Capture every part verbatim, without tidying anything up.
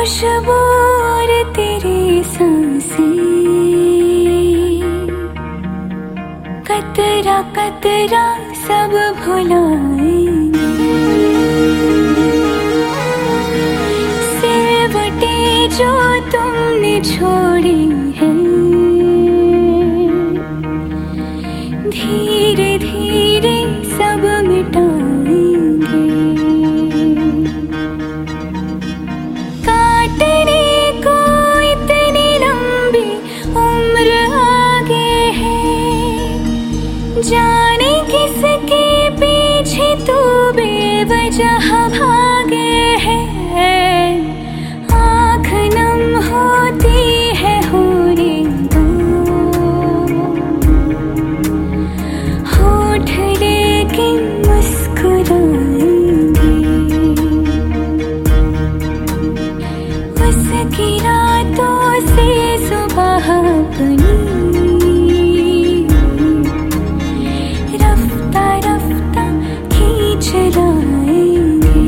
खुशबू और तेरी सांसें, कतरा कतरा सब भुलाएंगे। सिलवटे जो तुमने छोड़ी है, धीरे धीरे सब मिटाएंगे। काटने को इतनी लंबी उम्र आगे है, जाने किसके पीछे तू बेवजह भागे है। आँख नम होती है होने दो, होठ लेकिन मुस्कुराएंगे। उसकी रातों से सुबह अपनी रफ्ता रफ्ता खींच लाएंगे।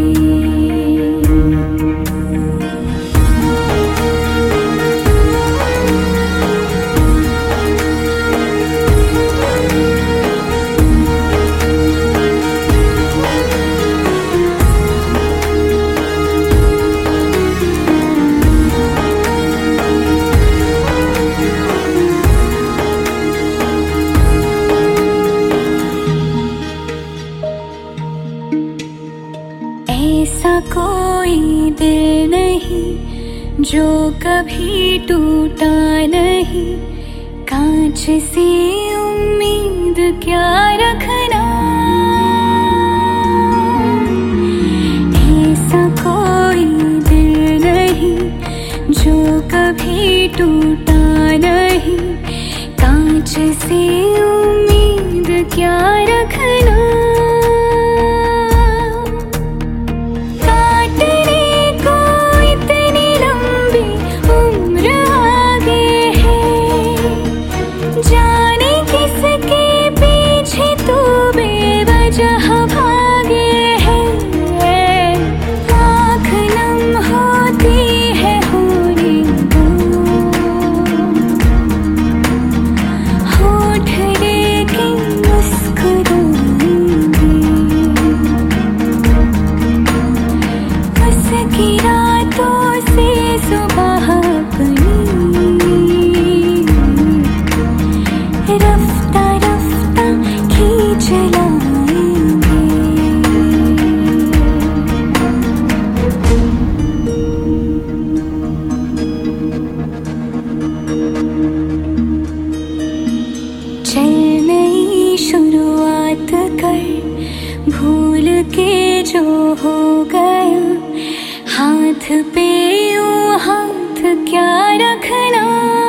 ऐसा कोई दिल नहीं जो कभी टूटा नहीं, कांच से उम्मीद क्या रखना। ऐसा कोई दिल नहीं जो कभी टूटा नहीं, कांच से उम्मीद क्या रखना। जहाँ भागे है, आँख नम होती है होने दो, होठ लेकिन मुस्कुराएंगे। उसकी रातों से सुबह अपनी रफ्ता रफ्ता खींच ला। चल नई शुरुआत कर, भूल के जो हो गया, हाथ पे यूं हाथ क्या रखना।